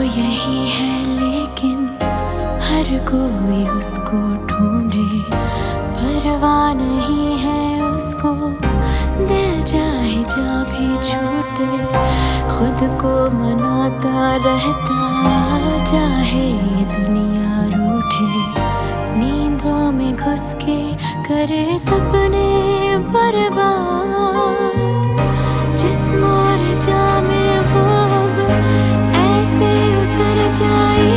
यही है लेकिन हर कोई उसको ढूंढे, परवाह नहीं है उसको दिल चाहे जा भी छूटे। खुद को मनाता रहता चाहे ये दुनिया रूठे, नींदों में घुस के करे सपने बर्बाद। जिस्म और जान में वो अब ऐसे उतर जाए